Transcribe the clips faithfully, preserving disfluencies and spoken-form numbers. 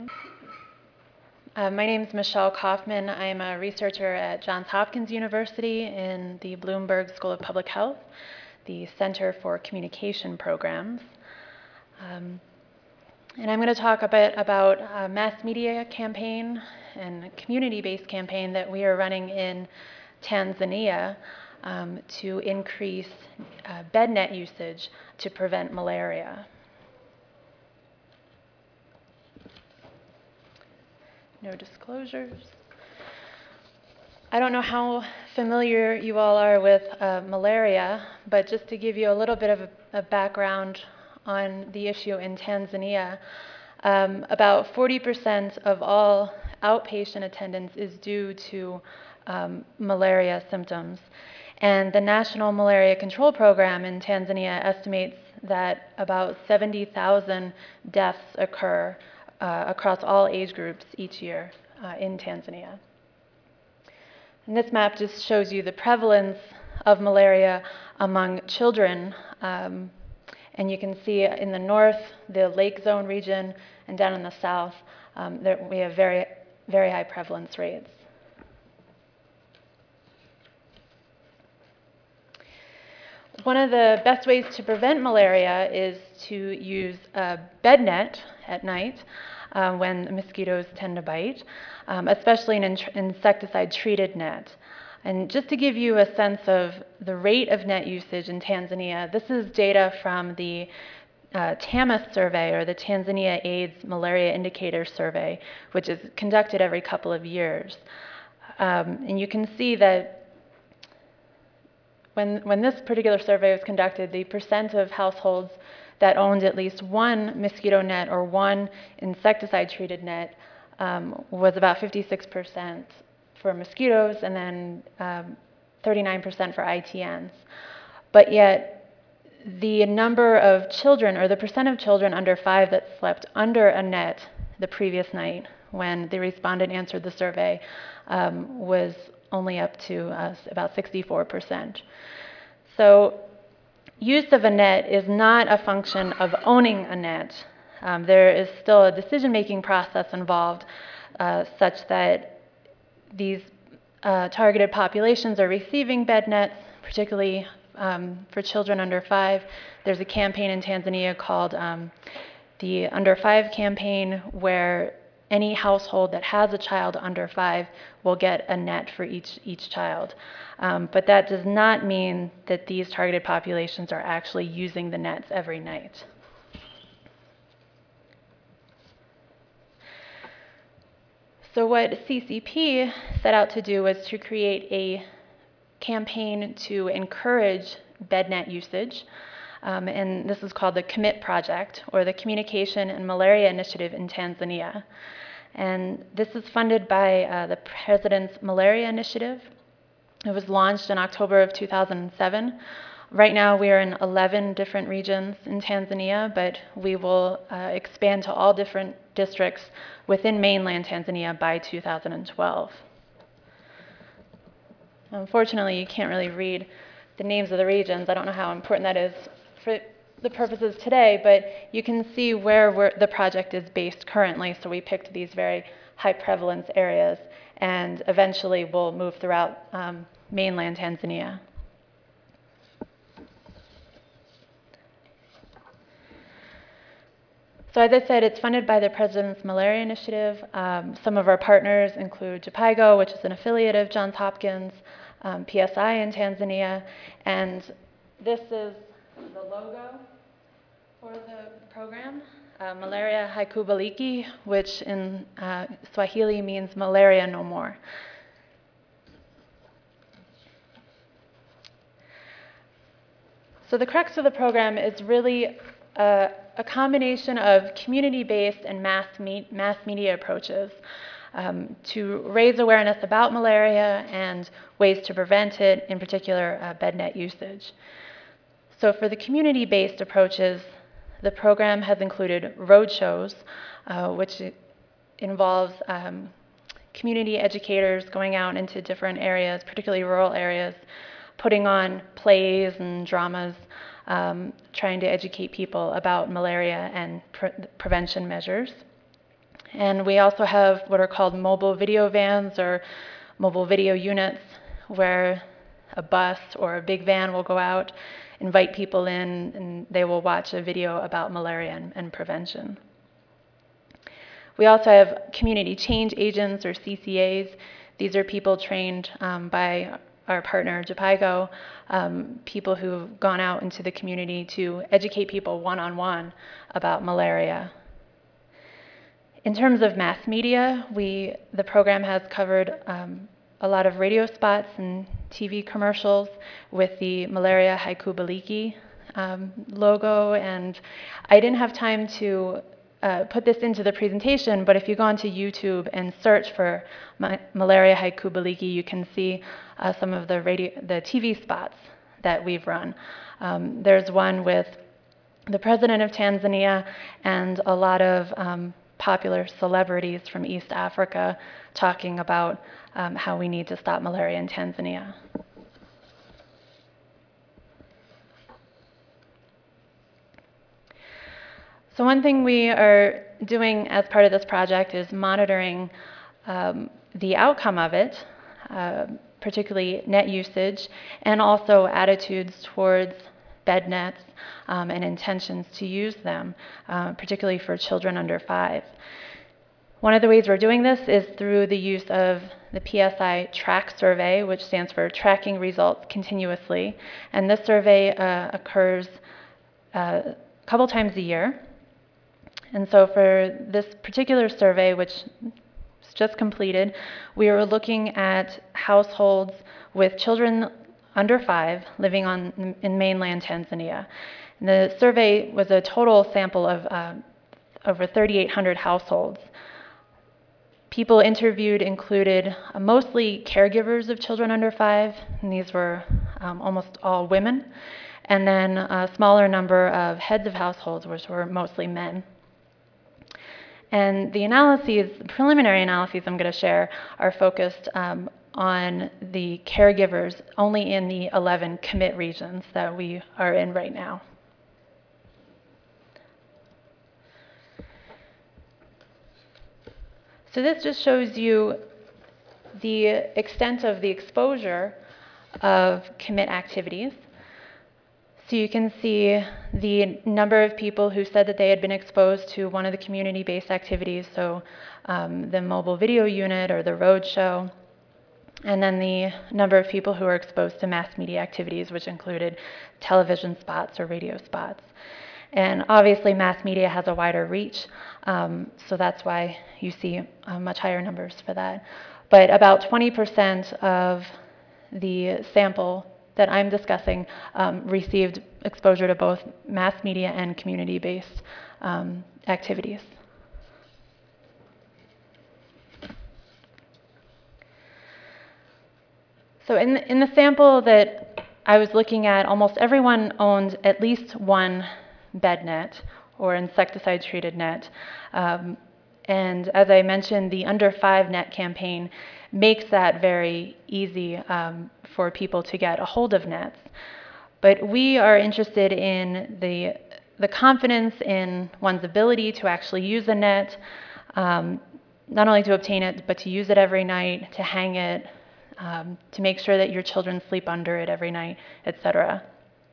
Uh, my name is Michelle Kaufman. I'm a researcher at Johns Hopkins University in the Bloomberg School of Public Health, the Center for Communication Programs. Um, and I'm going to talk a bit about a mass media campaign and a community-based campaign that we are running in Tanzania um, to increase uh, bed net usage to prevent malaria. No disclosures. I don't know how familiar you all are with uh, malaria, but just to give you a little bit of a, a background on the issue in Tanzania, um, about forty percent of all outpatient attendance is due to um, malaria symptoms. And the National Malaria Control Program in Tanzania estimates that about seventy thousand deaths occur uh, across all age groups each year uh, in Tanzania. And this map just shows you the prevalence of malaria among children. Um, and you can see in the north, the lake zone region, and down in the south, um, there, we have very, very high prevalence rates. One of the best ways to prevent malaria is to use a bed net at night uh, when mosquitoes tend to bite, um, especially an in insecticide-treated net. And just to give you a sense of the rate of net usage in Tanzania, this is data from the uh, TAMIS survey, or the Tanzania AIDS Malaria Indicator Survey, which is conducted every couple of years. Um, and you can see that When, when this particular survey was conducted, the percent of households that owned at least one mosquito net or one insecticide-treated net um, was about fifty-six percent for mosquitoes and then um, thirty-nine percent for I T Ns. But yet, the number of children, or the percent of children under five that slept under a net the previous night when the respondent answered the survey um, was only up to uh, about sixty-four percent. So use of a net is not a function of owning a net. Um, there is still a decision-making process involved uh, such that these uh, targeted populations are receiving bed nets, particularly um, for children under five. There's a campaign in Tanzania called um, the Under Five campaign, where any household that has a child under five will get a net for each, each child. Um, but that does not mean that these targeted populations are actually using the nets every night. So what C C P set out to do was to create a campaign to encourage bed net usage. Um, and this is called the COMMIT Project, or the Communication and Malaria Initiative in Tanzania. And this is funded by uh, the President's Malaria Initiative. It was launched in October of two thousand seven. Right now we are in eleven different regions in Tanzania, but we will uh, expand to all different districts within mainland Tanzania by two thousand twelve. Unfortunately, you can't really read the names of the regions. I don't know how important that is for the purposes today, but you can see where we're, the project is based currently. So we picked these very high prevalence areas, and eventually we'll move throughout um, mainland Tanzania. So as I said, it's funded by the President's Malaria Initiative. Um, some of our partners include JAPIGO, which is an affiliate of Johns Hopkins, um, P S I in Tanzania, and this is the logo for the program, uh, Malaria Haikubaliki, which in uh, Swahili means malaria no more. So the crux of the program is really uh, a combination of community-based and mass, me mass media approaches um, to raise awareness about malaria and ways to prevent it, in particular uh, bed net usage. So for the community-based approaches, the program has included roadshows, uh, which involves um, community educators going out into different areas, particularly rural areas, putting on plays and dramas, um, trying to educate people about malaria and pre prevention measures. And we also have what are called mobile video vans or mobile video units, where a bus or a big van will go out, invite people in, and they will watch a video about malaria and, and prevention. We also have community change agents, or C C As. These are people trained um, by our partner, JPIGO, um, people who've gone out into the community to educate people one-on-one about malaria. In terms of mass media, we, the program has covered um, a lot of radio spots and T V commercials with the Malaria Haikubaliki um, logo, and I didn't have time to uh, put this into the presentation, but if you go onto YouTube and search for ma Malaria Haikubaliki, you can see uh, some of the, radio, the T V spots that we've run. Um, there's one with the president of Tanzania and a lot of um, popular celebrities from East Africa talking about um, how we need to stop malaria in Tanzania. So one thing we are doing as part of this project is monitoring um, the outcome of it, uh, particularly net usage, and also attitudes towards bed nets um, and intentions to use them, uh, particularly for children under five. One of the ways we're doing this is through the use of the P S I TRACK survey, which stands for Tracking Results Continuously. And this survey uh, occurs uh, a couple times a year. And so for this particular survey, which was just completed, we were looking at households with children under five living on, in mainland Tanzania. And the survey was a total sample of uh, over thirty-eight hundred households. People interviewed included uh, mostly caregivers of children under five, and these were um, almost all women, and then a smaller number of heads of households, which were mostly men. And the analyses, the preliminary analyses I'm going to share, are focused um, on the caregivers only in the eleven commit regions that we are in right now. So this just shows you the extent of the exposure of commit activities. So you can see the number of people who said that they had been exposed to one of the community-based activities, so um, the mobile video unit or the road show, and then the number of people who were exposed to mass media activities, which included television spots or radio spots. And obviously mass media has a wider reach, um, so that's why you see uh, much higher numbers for that. But about twenty percent of the sample that I'm discussing um, received exposure to both mass media and community-based um, activities. So in the, in the sample that I was looking at, almost everyone owned at least one bed net or insecticide-treated net. Um, and as I mentioned, the Under Five Net campaign makes that very easy um, for people to get a hold of nets. But we are interested in the, the confidence in one's ability to actually use a net, um, not only to obtain it, but to use it every night, to hang it, um, to make sure that your children sleep under it every night, et cetera.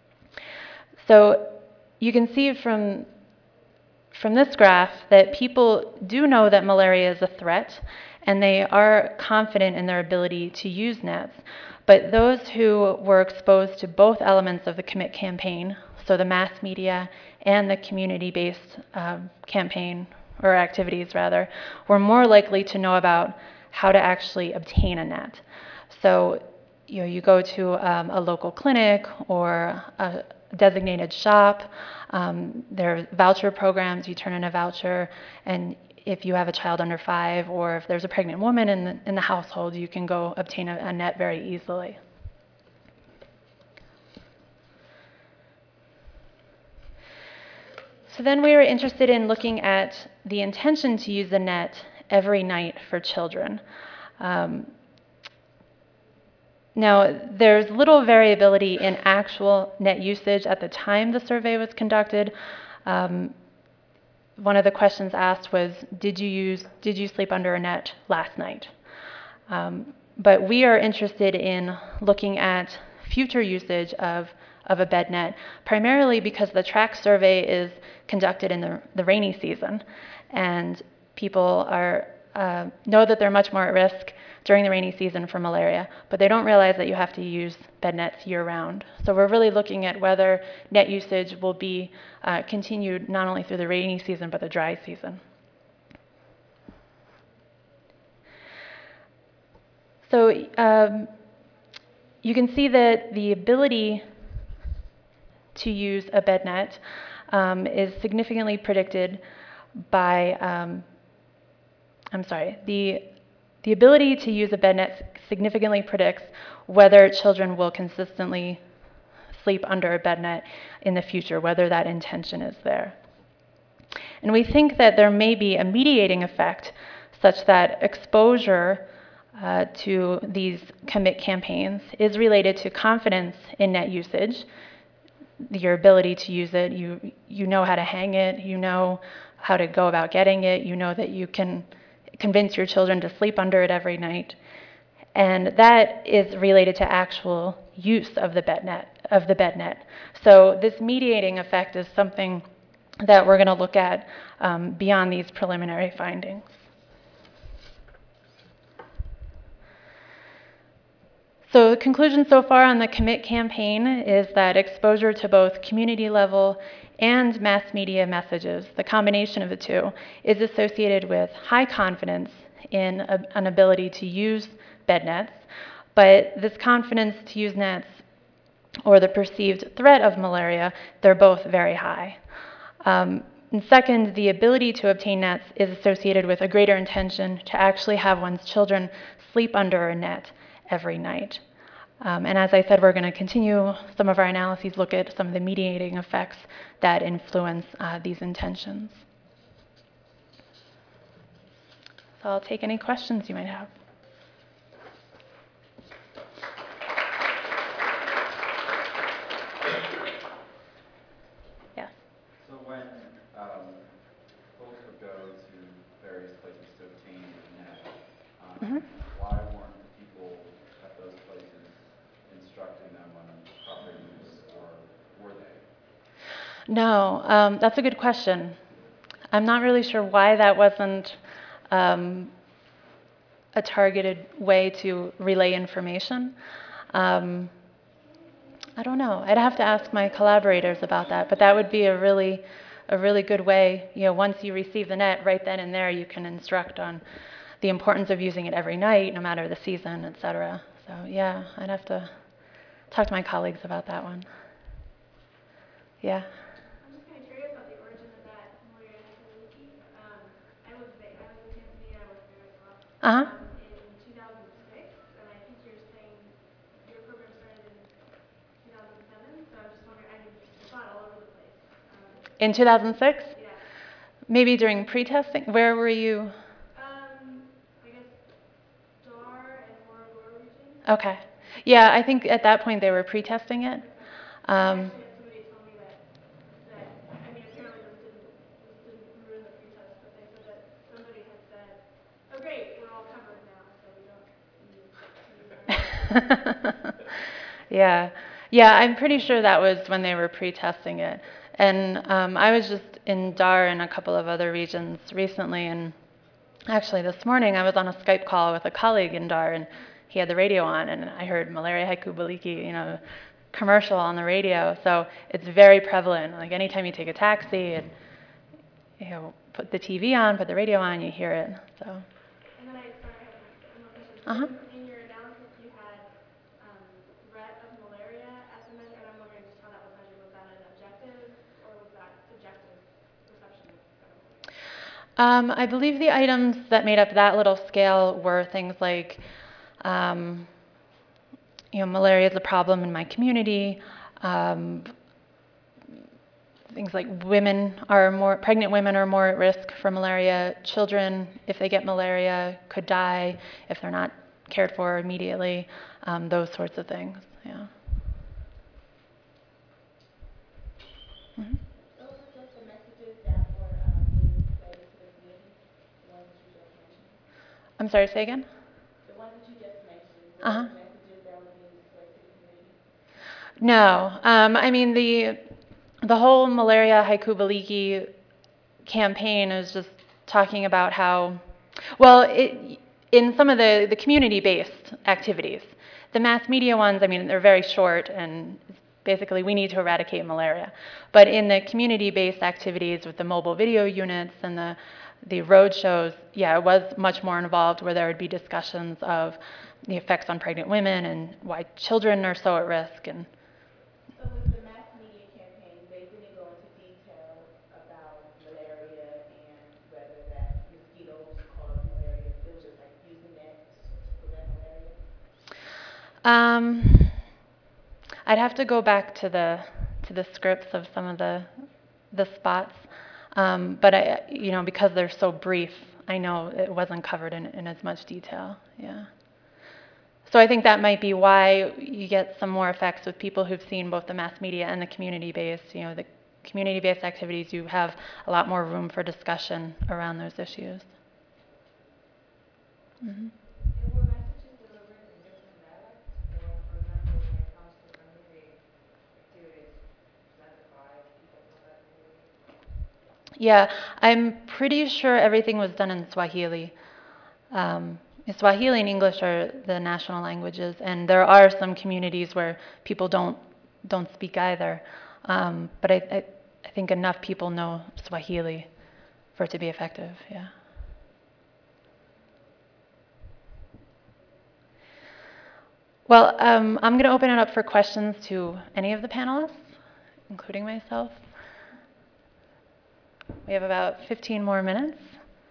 So you can see from, from this graph that people do know that malaria is a threat, and they are confident in their ability to use nets. But those who were exposed to both elements of the commit campaign, so the mass media and the community-based um, campaign, or activities rather, were more likely to know about how to actually obtain a net. So you know, you go to um, a local clinic or a designated shop, um, there are voucher programs, you turn in a voucher, and if you have a child under five, or if there's a pregnant woman in the, in the household, you can go obtain a, a net very easily. So then we were interested in looking at the intention to use the net every night for children. Um, now, there's little variability in actual net usage at the time the survey was conducted. Um, one of the questions asked was, did you use, did you sleep under a net last night? Um, but we are interested in looking at future usage of, of a bed net, primarily because the track survey is conducted in the, the rainy season, and people are uh, know that they're much more at risk during the rainy season for malaria, but they don't realize that you have to use bed nets year-round. So we're really looking at whether net usage will be uh, continued not only through the rainy season, but the dry season. So um, you can see that the ability to use a bed net um, is significantly predicted by, um, I'm sorry, the, the ability to use a bed net significantly predicts whether children will consistently sleep under a bed net in the future, whether that intention is there. And we think that there may be a mediating effect such that exposure uh, to these commit campaigns is related to confidence in net usage, your ability to use it, you, you know how to hang it, you know how to go about getting it, you know that you can convince your children to sleep under it every night. And that is related to actual use of the bed net, of the bed net. So this mediating effect is something that we're going to look at um, beyond these preliminary findings. So the conclusion so far on the commit campaign is that exposure to both community level and mass media messages, the combination of the two, is associated with high confidence in a, an ability to use bed nets, but this confidence to use nets or the perceived threat of malaria, they're both very high. Um, and second, the ability to obtain nets is associated with a greater intention to actually have one's children sleep under a net every night. Um, and as I said, we're going to continue some of our analyses, look at some of the mediating effects that influence uh, these intentions. So I'll take any questions you might have. Yes? So when um, folks would go to various places to obtain a net, um, mm-hmm. why weren't the people at those places instructing them on proper use, or were they? No, um, that's a good question. I'm not really sure why that wasn't um, a targeted way to relay information. Um, I don't know. I'd have to ask my collaborators about that, but that would be a really, a really good way. You know, once you receive the net, right then and there, you can instruct on the importance of using it every night, no matter the season, et cetera. So yeah, I'd have to talk to my colleagues about that one. Yeah. I'm just kind of curious about the origin of that malaria hypoleucemia. Um, I was I was in Tanzania. I worked there as well. Uh huh. Um, in two thousand six, and I think you're saying your program started in two thousand seven. So I'm just wondering. I mean, it's not all over the place. Um, in two thousand six? Yeah. Maybe during pre-testing? Where were you? Um, I guess Dar and Morogoro region. Okay. Yeah, I think at that point they were pre-testing it. Um, Actually, somebody told me that, that, I mean, apparently this didn't, this didn't ruin the pre-test, but they said that somebody had said, oh great, we're all covered now, so we don't need, need yeah. Yeah, I'm pretty sure that was when they were pre-testing it. And um, I was just in Dar and a couple of other regions recently, and actually this morning I was on a Skype call with a colleague in Dar, and he had the radio on, and I heard malaria hypoleucemia, you know, commercial on the radio. So it's very prevalent. Like anytime you take a taxi and you know, put the T V on, put the radio on, you hear it. So. And then I, sorry, I have one more question. Uh-huh. In your analysis, you had um, threat of malaria as a measure, and I'm wondering just how that was measured. Was that an objective, or was that subjective perception of malaria? Um, I believe the items that made up that little scale were things like, um, you know, malaria is a problem in my community. Um, things like women are more, pregnant women are more at risk for malaria. Children, if they get malaria, could die if they're not cared for immediately. Um, those sorts of things, yeah. Mm-hmm. Those are just the messages that were uh, being I'm sorry, say again? The ones that you just mentioned, were Uh-huh. the messages that were being displayed to the community? No. Um, I mean, the, the whole Malaria Haiku Baliki campaign is just talking about how, well, it, in some of the, the community-based activities, the mass media ones, I mean, they're very short and it's basically we need to eradicate malaria. But in the community-based activities with the mobile video units and the, the road shows, yeah, it was much more involved where there would be discussions of the effects on pregnant women and why children are so at risk. And So with the mass media campaign, they didn't go into detail about malaria and whether that mosquitoes cause malaria. It was just like using that to prevent malaria. um, I'd have to go back to the to the scripts of some of the the spots, um, but I, you know, because they're so brief, I know it wasn't covered in, in as much detail. Yeah. So I think that might be why you get some more effects with people who've seen both the mass media and the community-based. You know, the community-based activities, you have a lot more room for discussion around those issues. Mm-hmm. And were messages delivered in different dialects? Or, for example, when it comes to community activities, specify people from that community? Yeah, I'm pretty sure everything was done in Swahili. Um, Swahili and English are the national languages, and there are some communities where people don't don't speak either. Um, but I, I, I think enough people know Swahili for it to be effective. Yeah. Well, um, I'm going to open it up for questions to any of the panelists, including myself. We have about fifteen more minutes.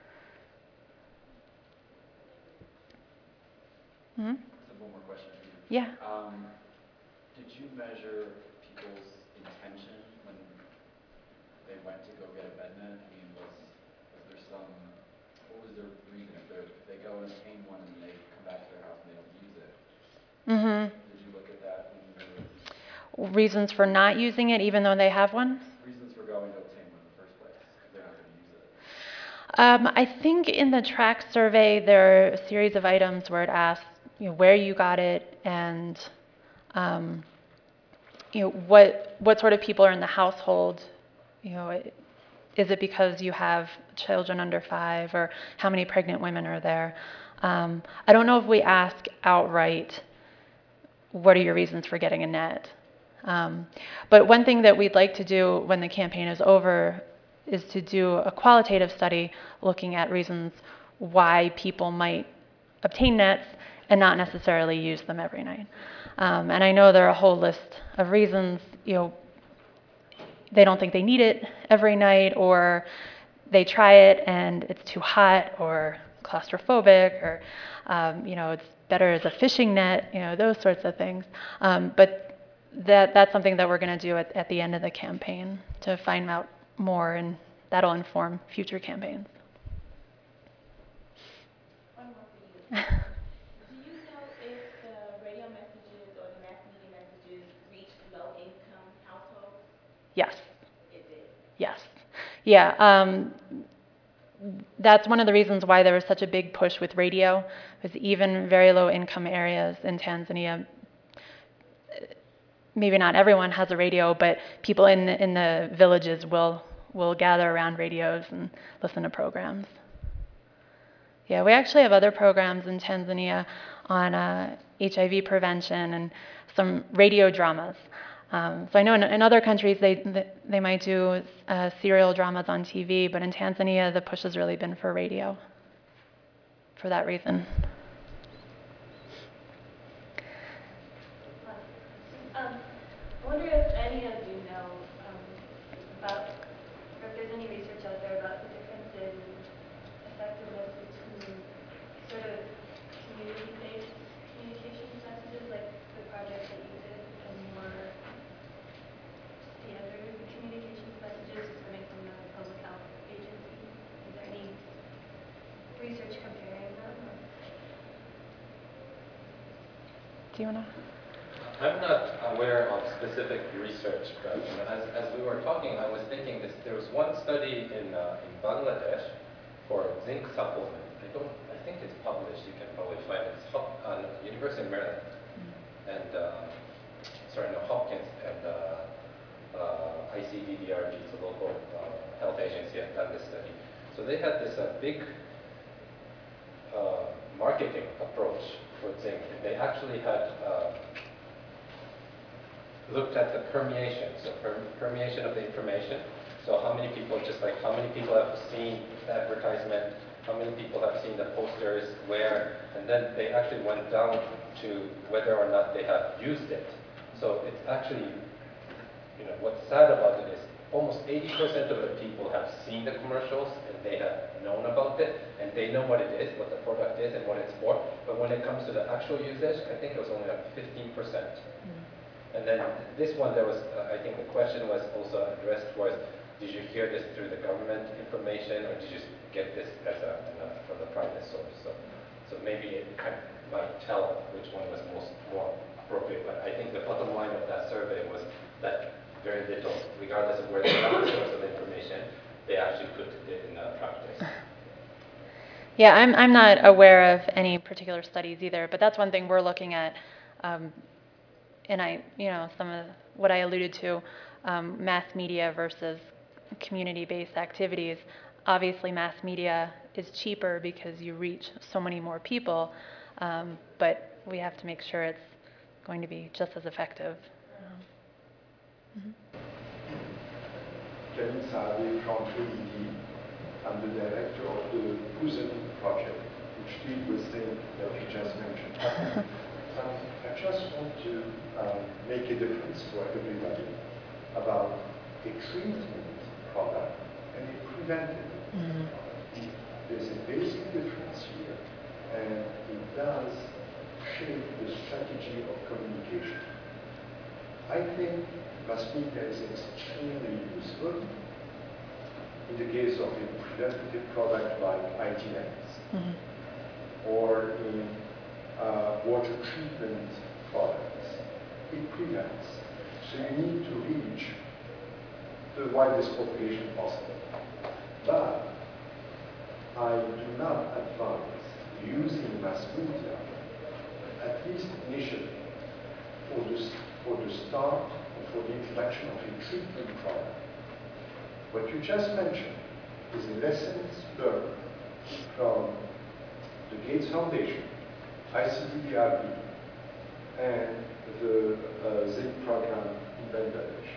Mm-hmm. Simple more question. Yeah. Um, did you measure people's intention when they went to go get a bed net? I mean, was was there some? What was their reason if, if they go and obtain one and they come back to their house and they don't use it? Mm-hmm. Did you look at that when you were? Reasons for not using it even though they have one? Reasons for going to obtain one in the first place if they're not going to use it. Um, I think in the track survey there are a series of items where it asks, you know, where you got it and um, you know what what sort of people are in the household. You know, is it because you have children under five, or how many pregnant women are there? Um, I don't know if we ask outright, what are your reasons for getting a net? Um, but one thing that we'd like to do when the campaign is over is to do a qualitative study looking at reasons why people might obtain nets and not necessarily use them every night. Um, and I know there are a whole list of reasons. You know, they don't think they need it every night, or they try it and it's too hot or claustrophobic, or um, you know, it's better as a fishing net, you know, those sorts of things. Um, but that that's something that we're going to do at, at the end of the campaign to find out more, and that'll inform future campaigns. One more for you. Do you know if the radio messages or the mass media messages reached low-income households? Yes. It did. Yes. Yeah. Um, that's one of the reasons why there was such a big push with radio, because even very low income areas in Tanzania, maybe not everyone has a radio, but people in the, in the villages will will gather around radios and listen to programs. Yeah, we actually have other programs in Tanzania on uh, H I V prevention and some radio dramas. Um, so I know in, in other countries they they might do uh, serial dramas on T V, but in Tanzania the push has really been for radio for that reason. Um, I wonder if any of you know um, about, or if there's any research out there about the difference in effectiveness between sort of community-based communications messages, like the project that you did, and more standard communications messages just coming from the public health agency. Is there any research comparing them? Or? Do you want to? I'm not aware of specific research, but you know, as, as we were talking, I was thinking this, there was one study in, uh, in Bangladesh for zinc supplement. I don't, I think it's published University of Maryland, and uh, sorry, no, Hopkins and uh, uh, I C D D R G, it's a local uh, health agency, had done this study. So they had this uh, big uh, marketing approach for zinc. They actually had uh, looked at the permeation, so per permeation of the information. So how many people, just like how many people have seen the advertisement, how many people have seen the posters, where, and then they actually went down to whether or not they have used it. So it's actually, you know, what's sad about it is almost eighty percent of the people have seen the commercials and they have known about it and they know what it is, what the product is and what it's for. But when it comes to the actual usage, I think it was only like fifteen percent. And then this one, there was, uh, I think the question was also addressed was, did you hear this through the government information or did you get this as a, uh, from the private source? So, so maybe it kind of might tell which one was most more appropriate. But I think the bottom line of that survey was that very little, regardless of where they got the source of information, they actually put it in uh, practice. Yeah, I'm, I'm not aware of any particular studies either, but that's one thing we're looking at. Um, and I, you know, some of what I alluded to, um, mass media versus community-based activities. Obviously, mass media is cheaper because you reach so many more people, um, but we have to make sure it's going to be just as effective. Um, mm-hmm. Camille Saadé from Trinity. I'm the director of the PUSEN project, which deals with things that you just mentioned. um, I just want to um, make a difference for everybody about a treatment product and a preventive mm-hmm. product. There's a basic difference here, and it does shape the strategy of communication. I think mass media is extremely useful in the case of a preventative product like I T Ns, mm-hmm. or in uh, water treatment products. It prevents. So you need to reach the widest population possible. But I do not advise using mass media, at least initially, for the, for the start or for the introduction of a treatment product. What you just mentioned is a lessons learned from the Gates Foundation, I C D D R B, and the uh, zinc program in Bangladesh.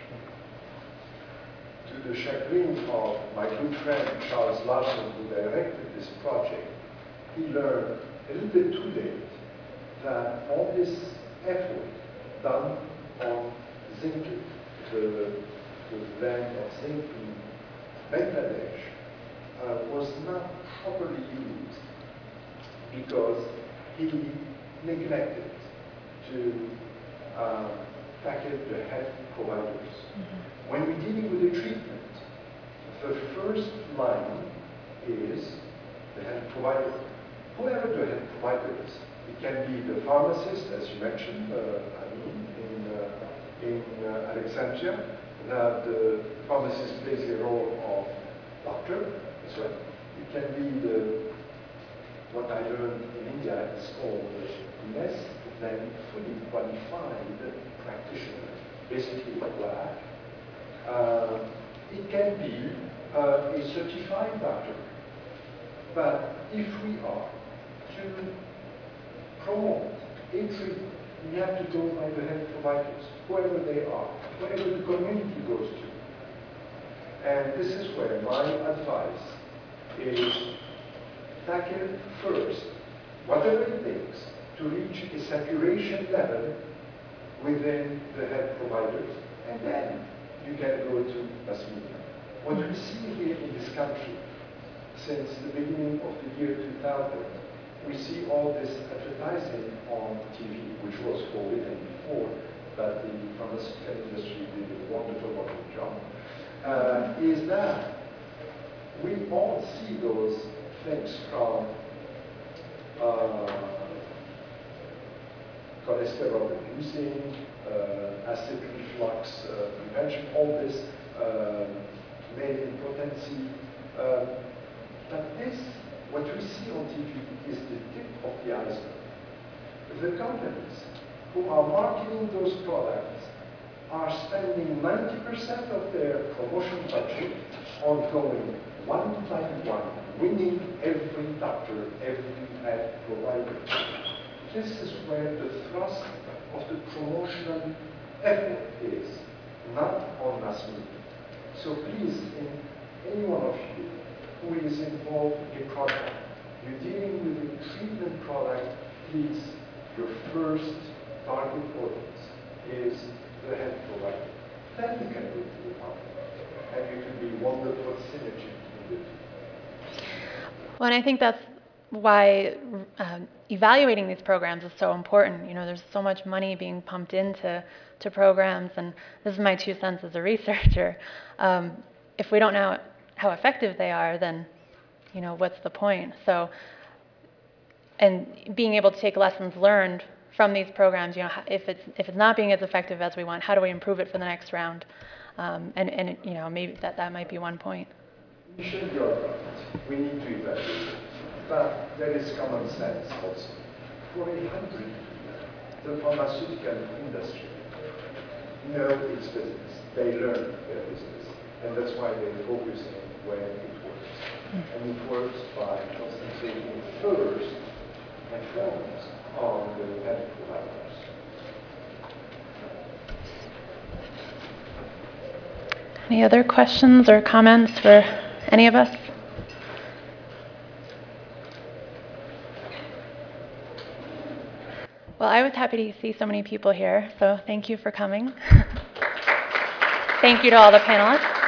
To the chagrin of my good friend Charles Larson, who directed this project, he learned a little bit too late that all this effort done on zinc, the, the blend of zinc in Bangladesh, uh, was not properly used because he neglected to uh, tackle the health providers. Mm-hmm. When we're dealing with a treatment, the first line is the health provider. Whoever the health provider is, it can be the pharmacist, as you mentioned, uh, I mean, in, uh, in uh, Alexandria, that the pharmacist plays a role of doctor as well. It can be the, what I learned in India is called less than fully qualified practitioner, basically black. Uh, it can be uh, a certified doctor. But if we are to promote a treatment, we have to go by the health providers, whoever they are, wherever the community goes to. And this is where my advice is tackle first, whatever it takes, to reach a saturation level within the health providers, and then you can go to mass media. What we see here in this country, since the beginning of the year two thousand, we see all this advertising on T V, which was forbidden before, but the pharmaceutical industry did a wonderful, wonderful job, uh, is that we all see those things from uh, cholesterol reducing, uh, acid reflux uh, prevention, all this uh, male impotency. Uh, but this, what we see on T V is the tip of the iceberg. the companies who are marketing those products are spending ninety percent of their promotion budget on going one by one, winning every doctor, every ad provider. This is where the thrust of the promotional effort is, not on mass media. So please, in any one of you who is involved in a product, you're dealing with a treatment product, please, your first target audience is the health provider. Then you can go to the market, and you can be wonderful synergy in it. Well, and I think that's why um, evaluating these programs is so important. You know, there's so much money being pumped into to programs, and this is my two cents as a researcher. Um, if we don't know how effective they are, then, you know, what's the point? So, and being able to take lessons learned from these programs, you know, if it's if it's not being as effective as we want, how do we improve it for the next round? Um, and and you know, maybe that that might be one point. Initially, you're right. We need to evaluate, but there is common sense also. For a hundred years, the pharmaceutical industry know its business. They learn their business, and that's why they're focusing when it works. Mm. And it works by concentrating first and foremost on the health providers. Any other questions or comments for any of us? Well, I was happy to see so many people here, so thank you for coming. Thank you to all the panelists.